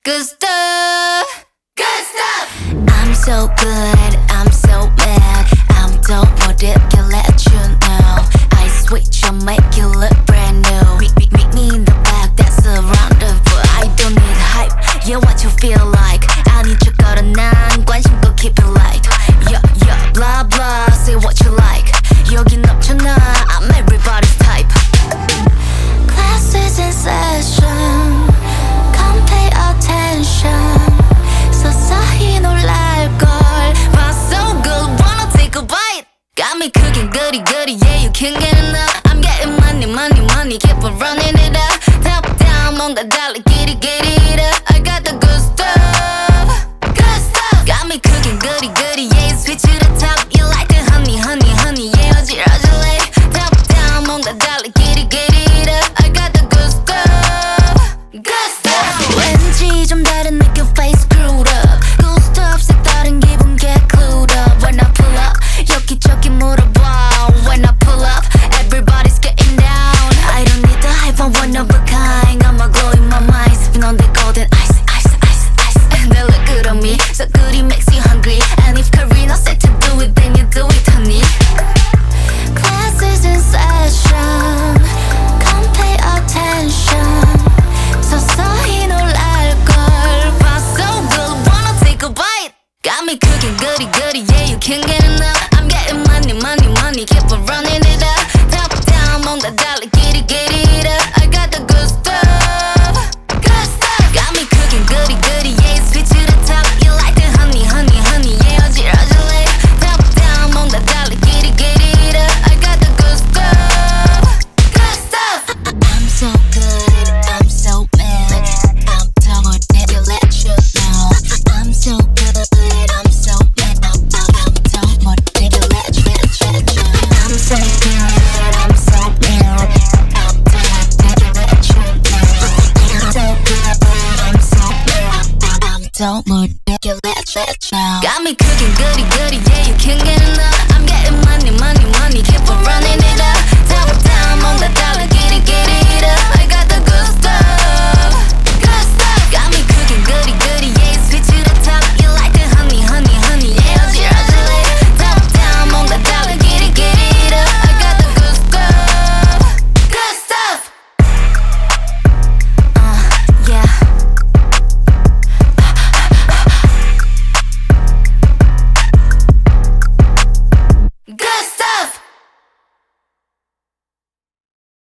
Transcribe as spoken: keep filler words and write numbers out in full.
Good stuff. Good stuff. I'm so good, I'm so mad. I'm don't want it, can let you know. I switch, I'll make you look brand new. Meet, meet, meet me in the back, that's a rendezvous. I don't need hype, yeah, what you feel like. I need you got a nine, 관심도 keep it light. Yeah, yeah, blah, blah, say what you like. 여긴 없잖아, I'm everybody's type. Classes in session, come pay attention. 서서히 놀랄걸. Wow, so good, wanna take a bite. Got me cooking goody goody, yeah, you can't get enough. I'm getting money, money, money, keep on running it up. Top down, 뭔가 달라, get it, get it up. I got the good stuff. Good stuff. Got me cooking goody goody, yeah, sweet to the top. You like the honey, honey, honey, yeah, 어지러질래. Top down, 뭔가 달라, get it, get it up. I got the good stuff. Good stuff. 왠지 좀 다른 느낌, face screwed up. Good stuff, 색다른 기분, get clued up. When I pull up, 여기저기 물어봐. When I pull up, everybody's getting down. I don't need the hype, I'm one of a kind. I'm a glow in my mind, sipping on the golden ice, ice, ice, ice. They look good on me, so good it makes you hungry. And if Karina said to do it, then you do it, honey. Classes in session, come pay attention. 서서히 놀랄걸. Wow, so good, wanna take a bite. Got me cooking goody goody, yeah, you can't get enough. I'm getting money, money, money, keep on running it up. Top down, 뭔가 달라, get it, get it up. I got the good stuff. Good stuff. Got me cooking goody goody, yeah, sweet to the top. You like the honey, honey, honey, yeah, 어지러질래. Top down, 뭔가 달라, get it, get it up. I got the good stuff. Good stuff. I'm so good, I'm so mad. I'm done, never let you know. I'm so good, I'm so mad. I'm done, never let you know. I'm so good, I'm so mad. I'm done, never let you know. I'm so good, I'm so mad. I'm done, never let you know. Got me cooking goody goody, yeah, you can't get enough. I'm getting money, money, money, keep on